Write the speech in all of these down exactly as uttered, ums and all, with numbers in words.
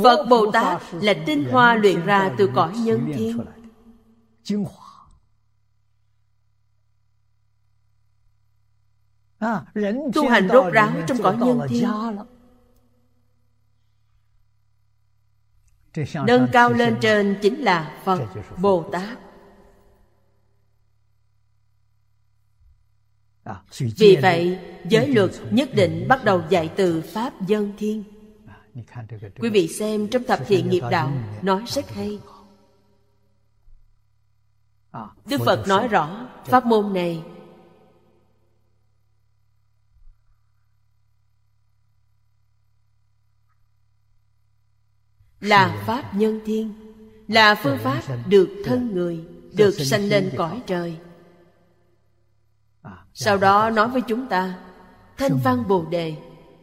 Phật Bồ Tát là tinh hoa luyện ra từ cõi nhân thiên. Tu hành rốt ráo trong cõi nhân thiên, nâng cao lên trên chính là Phật Bồ Tát. Vì vậy, giới luật nhất định bắt đầu dạy từ Pháp Dân Thiên. Quý vị xem trong Thập Thiện Nghiệp Đạo nói rất hay. Đức Phật nói rõ pháp môn này là Pháp Nhân Thiên, là phương pháp được thân người, được sanh lên cõi trời. Sau đó nói với chúng ta Thanh Văn Bồ Đề,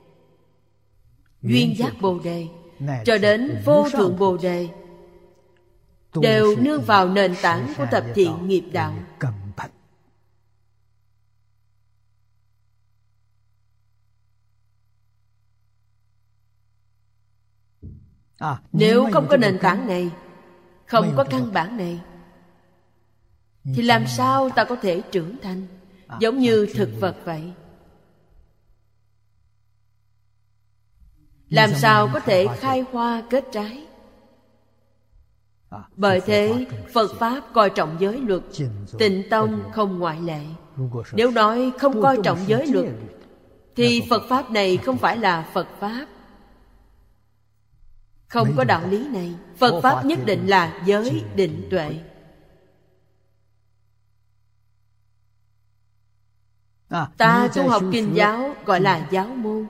Duyên Giác Bồ Đề, cho đến Vô Thượng Bồ Đề, đều nương vào nền tảng của Thập Thiện Nghiệp Đạo. Nếu không có nền tảng này, không có căn bản này, thì làm sao ta có thể trưởng thành? Giống như thực vật vậy, làm sao có thể khai hoa kết trái? Bởi thế Phật Pháp coi trọng giới luật, Tịnh Tông không ngoại lệ. Nếu nói không coi trọng giới luật, thì Phật Pháp này không phải là Phật Pháp. Không có đạo lý này. Phật Pháp nhất định là giới định tuệ. Ta tu học kinh giáo gọi là giáo môn,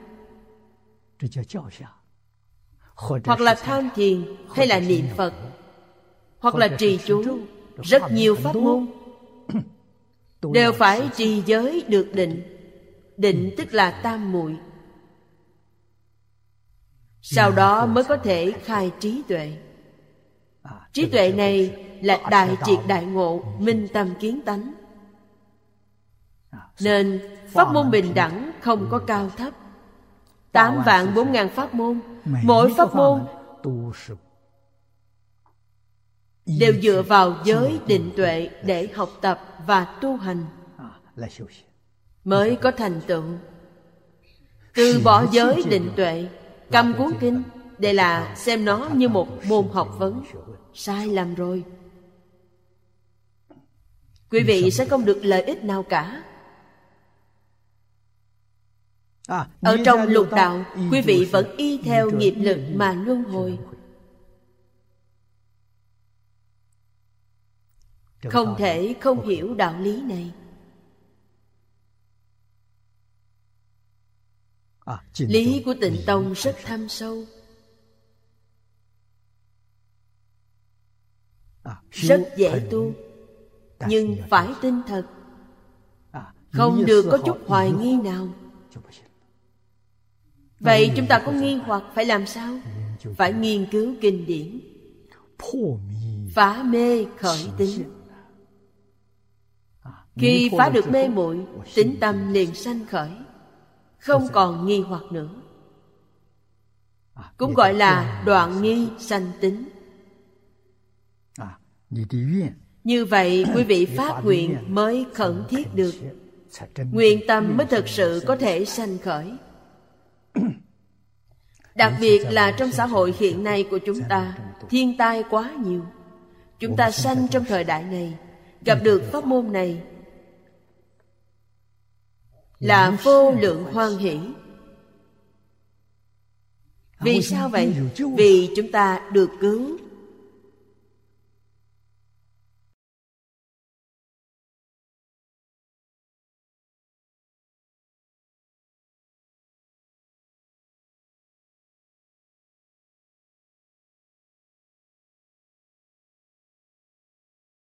hoặc là tham thiền, hay là niệm Phật, hoặc là trì chú. Rất nhiều pháp môn đều phải trì giới được định. Định tức là tam muội. Sau đó mới có thể khai trí tuệ. Trí tuệ này là đại triệt đại ngộ, minh tâm kiến tánh. Nên pháp môn bình đẳng không có cao thấp. Tám vạn bốn ngàn pháp môn, mỗi pháp môn đều dựa vào giới định tuệ để học tập và tu hành, mới có thành tựu. Từ bỏ giới định tuệ, cầm cuốn kinh, đây là xem nó như một môn học vấn. Sai lầm rồi. Quý vị sẽ không được lợi ích nào cả. Ở trong lục đạo, quý vị vẫn y theo nghiệp lực mà luân hồi. Không thể không hiểu đạo lý này. Lý của Tịnh Tông rất thâm sâu, rất dễ tu, nhưng phải tin thật, không được có chút hoài nghi nào. Vậy chúng ta có nghi hoặc phải làm sao? Phải nghiên cứu kinh điển, phá mê khởi tín. Khi phá được mê muội, tín tâm liền sanh khởi, không còn nghi hoặc nữa. Cũng gọi là đoạn nghi sanh tín. Như vậy quý vị phát nguyện mới khẩn thiết được, nguyện tâm mới thực sự có thể sanh khởi. Đặc biệt là trong xã hội hiện nay của chúng ta, thiên tai quá nhiều. Chúng ta sanh trong thời đại này, gặp được pháp môn này là vô lượng hoan hỷ. Vì sao vậy? Vì chúng ta được cứu,